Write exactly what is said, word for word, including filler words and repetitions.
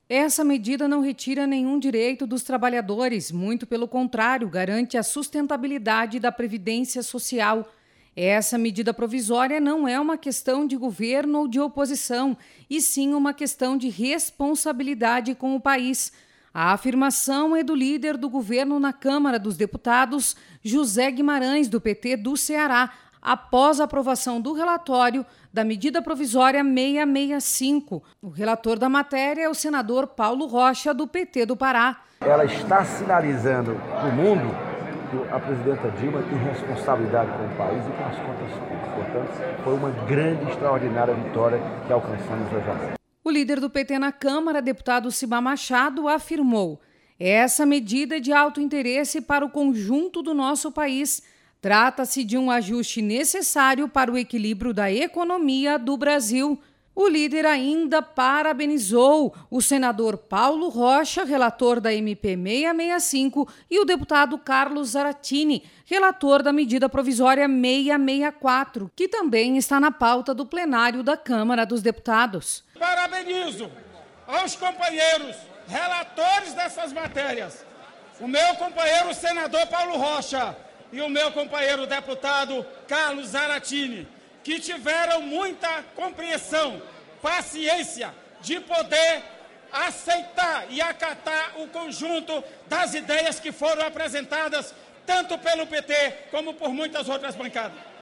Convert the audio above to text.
Essa medida não retira nenhum direito dos trabalhadores, muito pelo contrário, garante a sustentabilidade da Previdência Social. Essa medida provisória não é uma questão de governo ou de oposição, e sim uma questão de responsabilidade com o país. A afirmação é do líder do governo na Câmara dos Deputados, José Guimarães, do P T do Ceará, após a aprovação do relatório da medida provisória seiscentos e sessenta e cinco. O relator da matéria é o senador Paulo Rocha, do P T do Pará. Ela está sinalizando para o mundo que a presidenta Dilma tem responsabilidade com o país e com as contas públicas. Portanto, foi uma grande e extraordinária vitória que alcançamos hoje. O líder do P T na Câmara, deputado Cibá Machado, afirmou: essa medida é de alto interesse para o conjunto do nosso país. Trata-se de um ajuste necessário para o equilíbrio da economia do Brasil. O líder ainda parabenizou o senador Paulo Rocha, relator da M P seiscentos e sessenta e cinco, e o deputado Carlos Zaratini, relator da medida provisória seiscentos e sessenta e quatro, que também está na pauta do plenário da Câmara dos Deputados. Parabenizo aos companheiros relatores dessas matérias, o meu companheiro senador Paulo Rocha e o meu companheiro deputado Carlos Zaratini, que tiveram muita compreensão, paciência de poder aceitar e acatar o conjunto das ideias que foram apresentadas tanto pelo P T como por muitas outras bancadas.